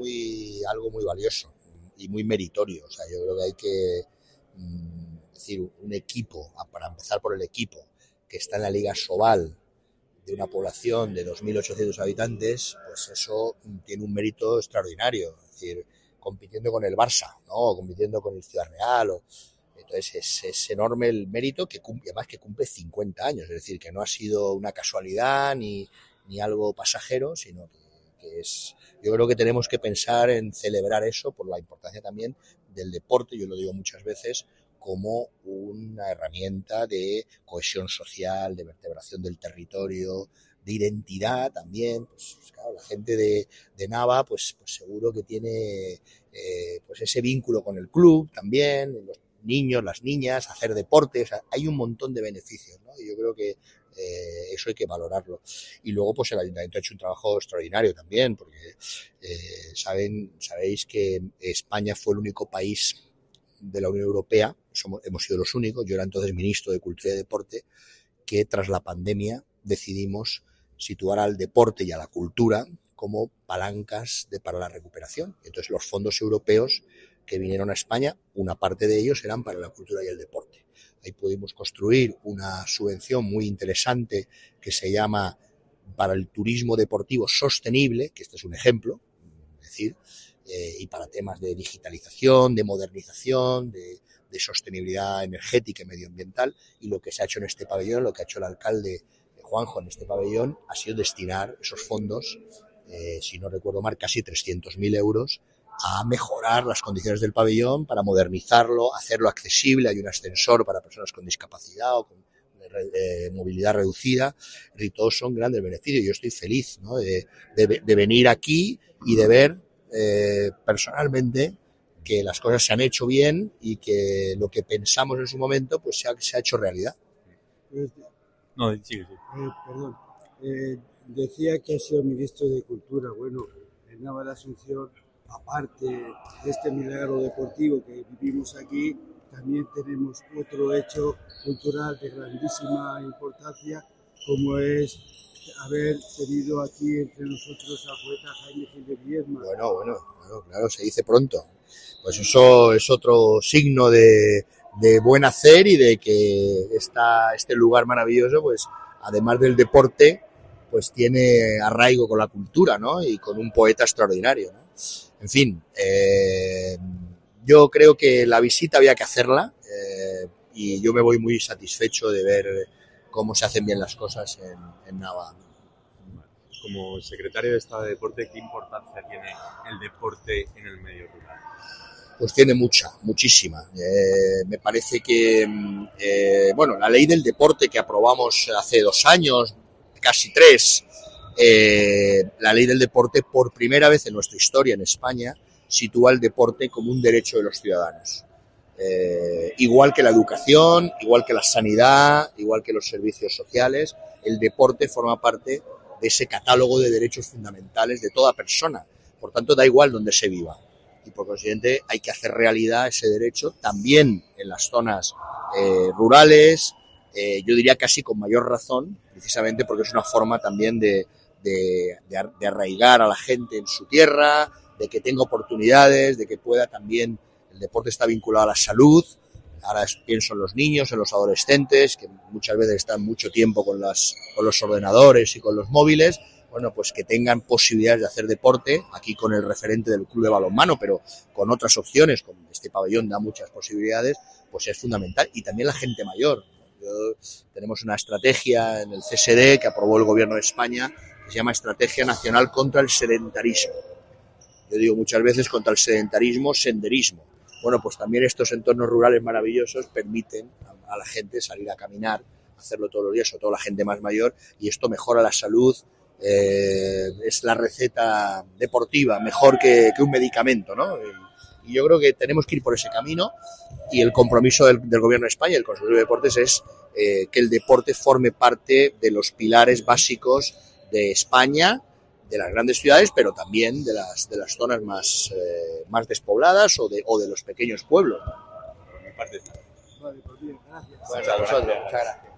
algo muy valioso y muy meritorio. O sea, yo creo que hay que decir, un equipo, para empezar por el equipo, que está en la Liga Sobal, de una población de 2.800 habitantes, pues eso tiene un mérito extraordinario. Es decir, compitiendo con el Barça, ¿no? Compitiendo con el Ciudad Real. Entonces es enorme el mérito que cumple, además que cumple 50 años. Es decir, que no ha sido una casualidad ni algo pasajero, sino que es... Yo creo que tenemos que pensar en celebrar eso por la importancia también del deporte, yo lo digo muchas veces, como una herramienta de cohesión social, de vertebración del territorio, de identidad también. Pues claro, la gente de Nava pues seguro que tiene pues ese vínculo con el club también, los niños, las niñas, hacer deporte. O sea, hay un montón de beneficios, ¿no? Y yo creo que eso hay que valorarlo. Y luego pues el Ayuntamiento ha hecho un trabajo extraordinario también, porque sabéis que España fue el único país de la Unión Europea, hemos sido los únicos, yo era entonces ministro de Cultura y Deporte, que tras la pandemia decidimos situar al deporte y a la cultura como palancas para la recuperación. Entonces los fondos europeos que vinieron a España, una parte de ellos eran para la cultura y el deporte. Ahí pudimos construir una subvención muy interesante que se llama para el turismo deportivo sostenible, que este es un ejemplo, es decir, y para temas de digitalización, de modernización, de sostenibilidad energética y medioambiental. Y lo que se ha hecho en este pabellón, lo que ha hecho el alcalde Juanjo en este pabellón, ha sido destinar esos fondos, si no recuerdo mal, casi 300.000 euros, a mejorar las condiciones del pabellón, para modernizarlo, hacerlo accesible. Hay un ascensor para personas con discapacidad o con movilidad reducida, y todos son grandes beneficios. Yo estoy feliz, ¿no?, de venir aquí y de ver personalmente que las cosas se han hecho bien y que lo que pensamos en su momento pues se ha hecho realidad. No, sí. Perdón. Decía que ha sido ministro de Cultura. Bueno, en Nava de Asunción, aparte de este milagro deportivo que vivimos aquí, también tenemos otro hecho cultural de grandísima importancia, como es haber tenido aquí entre nosotros al poeta Jaime Gil de Viedma. Bueno, claro, se dice pronto. Pues eso es otro signo de buen hacer y de que este lugar maravilloso, pues además del deporte, pues tiene arraigo con la cultura, ¿no? Y con un poeta extraordinario, ¿no? En fin, yo creo que la visita había que hacerla, y yo me voy muy satisfecho de ver cómo se hacen bien las cosas en Nava. Como secretario de Estado de Deporte, ¿qué importancia tiene el deporte en el medio rural? Pues tiene muchísima. Me parece que, la ley del deporte que aprobamos hace 2 años, casi 3, la ley del deporte por primera vez en nuestra historia en España sitúa el deporte como un derecho de los ciudadanos. Igual que la educación, igual que la sanidad, igual que los servicios sociales, el deporte forma parte de ese catálogo de derechos fundamentales de toda persona. Por tanto, da igual donde se viva. Y por consiguiente hay que hacer realidad ese derecho también en las zonas rurales, yo diría casi con mayor razón, precisamente porque es una forma también de arraigar a la gente en su tierra, de que tenga oportunidades, de que pueda también, el deporte está vinculado a la salud. Ahora pienso en los niños, en los adolescentes, que muchas veces están mucho tiempo con los ordenadores y con los móviles. Bueno, pues que tengan posibilidades de hacer deporte, aquí con el referente del club de balonmano, pero con otras opciones, como este pabellón da muchas posibilidades, pues es fundamental. Y también la gente mayor. Tenemos una estrategia en el CSD que aprobó el Gobierno de España, que se llama Estrategia Nacional contra el Sedentarismo. Yo digo muchas veces contra el sedentarismo, senderismo. Bueno, pues también estos entornos rurales maravillosos permiten a la gente salir a caminar, hacerlo todos los días, sobre todo la gente más mayor, y esto mejora la salud. Es la receta deportiva mejor que un medicamento, ¿no? Y yo creo que tenemos que ir por ese camino, y el compromiso del Gobierno de España y el Consejo de Deportes es que el deporte forme parte de los pilares básicos de España, de las grandes ciudades, pero también de las zonas más despobladas o de los pequeños pueblos. Vale, pues bien, gracias. Bueno, a vosotros, muchas gracias.